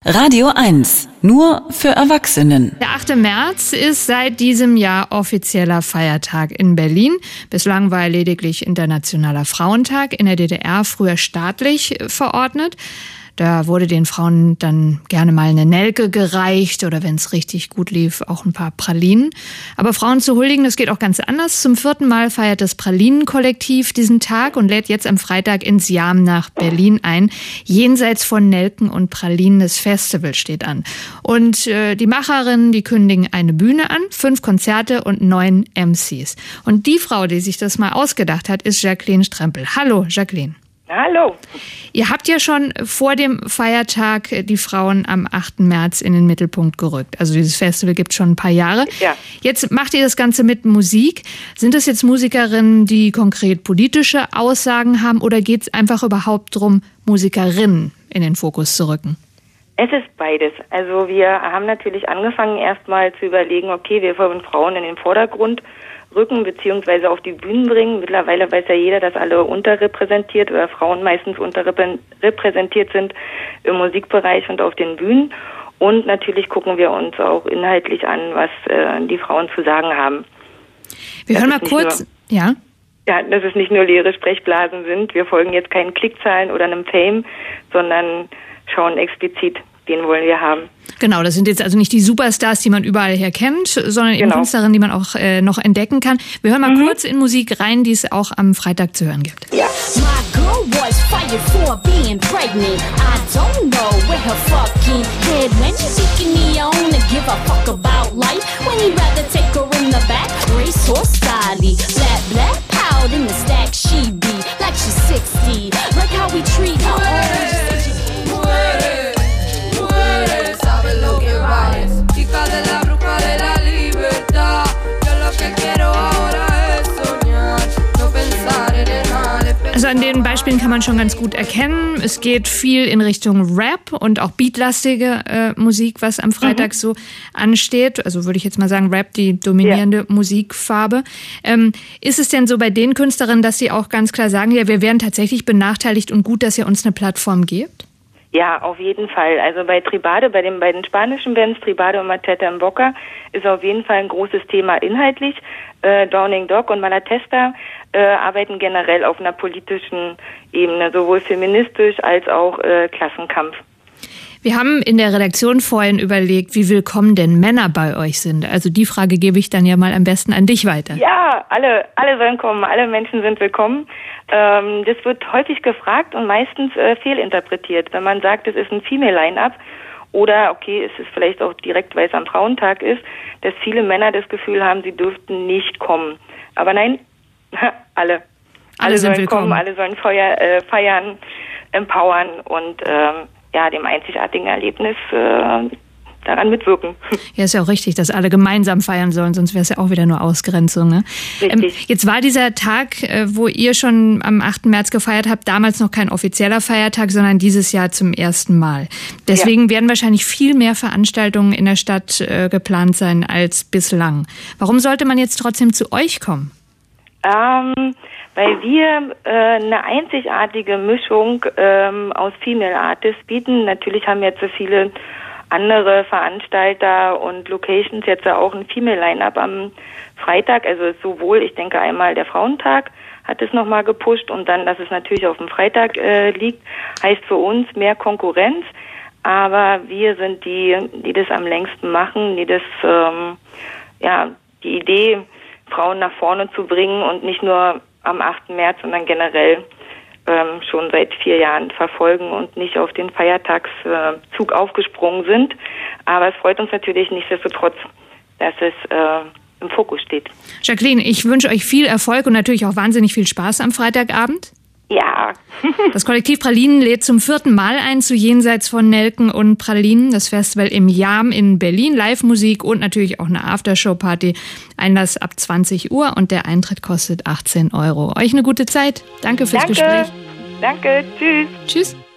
Radio 1, nur für Erwachsenen. Der 8. März ist seit diesem Jahr offizieller Feiertag in Berlin. Bislang war er lediglich Internationaler Frauentag, in der DDR früher staatlich verordnet. Da wurde den Frauen dann gerne mal eine Nelke gereicht oder wenn es richtig gut lief, auch ein paar Pralinen. Aber Frauen zu huldigen, das geht auch ganz anders. Zum 4. Mal feiert das Pralinenkollektiv diesen Tag und lädt jetzt am Freitag ins Jam nach Berlin ein. Jenseits von Nelken und Pralinen, das Festival steht an. Und die Macherinnen, die kündigen eine Bühne an, 5 Konzerte und 9 MCs. Und die Frau, die sich das mal ausgedacht hat, ist Jacqueline Strempel. Hallo, Jacqueline. Hallo. Ihr habt ja schon vor dem Feiertag die Frauen am 8. März in den Mittelpunkt gerückt. Also dieses Festival gibt es schon ein paar Jahre. Ja. Jetzt macht ihr das Ganze mit Musik. Sind das jetzt Musikerinnen, die konkret politische Aussagen haben oder geht es einfach überhaupt darum, Musikerinnen in den Fokus zu rücken? Es ist beides. Also wir haben natürlich angefangen, erstmal zu überlegen, okay, wir wollen Frauen in den Vordergrund rücken beziehungsweise auf die Bühnen bringen. Mittlerweile weiß ja jeder, dass alle unterrepräsentiert oder Frauen meistens unterrepräsentiert sind im Musikbereich und auf den Bühnen. Und natürlich gucken wir uns auch inhaltlich an, was die Frauen zu sagen haben. Wir hören mal kurz. Ja, dass es nicht nur leere Sprechblasen sind. Wir folgen jetzt keinen Klickzahlen oder einem Fame, sondern schauen explizit, den wollen wir haben. Genau, das sind jetzt also nicht die Superstars, die man überall her kennt, sondern eben Künstlerinnen, die man auch noch entdecken kann. Wir hören mal kurz in Musik rein, die es auch am Freitag zu hören gibt. Ja. Also an den Beispielen kann man schon ganz gut erkennen, es geht viel in Richtung Rap und auch beatlastige Musik, was am Freitag so ansteht. Also würde ich jetzt mal sagen, Rap, die dominierende Musikfarbe. Ist es denn so bei den Künstlerinnen, dass sie auch ganz klar sagen, ja, wir werden tatsächlich benachteiligt und gut, dass ihr uns eine Plattform gebt? Ja, auf jeden Fall. Also bei Tribade, bei den beiden spanischen Bands, Tribade und Mateta en Boca, ist auf jeden Fall ein großes Thema inhaltlich. Downing Dog und Malatesta arbeiten generell auf einer politischen Ebene, sowohl feministisch als auch Klassenkampf. Wir haben in der Redaktion vorhin überlegt, wie willkommen denn Männer bei euch sind. Also die Frage gebe ich dann ja mal am besten an dich weiter. Ja, alle sollen kommen, alle Menschen sind willkommen. Das wird häufig gefragt und meistens fehlinterpretiert. Wenn man sagt, es ist ein Female-Line-Up oder, okay, es ist vielleicht auch direkt, weil es am Frauentag ist, dass viele Männer das Gefühl haben, sie dürften nicht kommen. Aber nein, alle sollen willkommen. Kommen, alle sollen feiern, empowern und dem einzigartigen Erlebnis daran mitwirken. Ja, ist ja auch richtig, dass alle gemeinsam feiern sollen, sonst wäre es ja auch wieder nur Ausgrenzung. Ne? Richtig. Jetzt war dieser Tag, wo ihr schon am 8. März gefeiert habt, damals noch kein offizieller Feiertag, sondern dieses Jahr zum ersten Mal. Deswegen werden wahrscheinlich viel mehr Veranstaltungen in der Stadt geplant sein als bislang. Warum sollte man jetzt trotzdem zu euch kommen? Weil wir eine einzigartige Mischung aus Female Artists bieten. Natürlich haben jetzt so viele andere Veranstalter und Locations jetzt auch ein Female Line-Up am Freitag. Also sowohl, ich denke einmal der Frauentag hat es nochmal gepusht und dann, dass es natürlich auf dem Freitag liegt, heißt für uns mehr Konkurrenz. Aber wir sind die das am längsten machen, die das, die Idee, Frauen nach vorne zu bringen und nicht nur am 8. März, sondern generell schon seit 4 Jahren verfolgen und nicht auf den Feiertagszug aufgesprungen sind. Aber es freut uns natürlich nichtsdestotrotz, dass es im Fokus steht. Jacqueline, ich wünsche euch viel Erfolg und natürlich auch wahnsinnig viel Spaß am Freitagabend. Ja. Das Kollektiv Pralinen lädt zum 4. Mal ein zu Jenseits von Nelken und Pralinen. Das Festival im Jam in Berlin, Live-Musik und natürlich auch eine Aftershow-Party. Einlass ab 20 Uhr und der Eintritt kostet 18 €. Euch eine gute Zeit. Danke fürs Gespräch. Danke. Tschüss. Tschüss.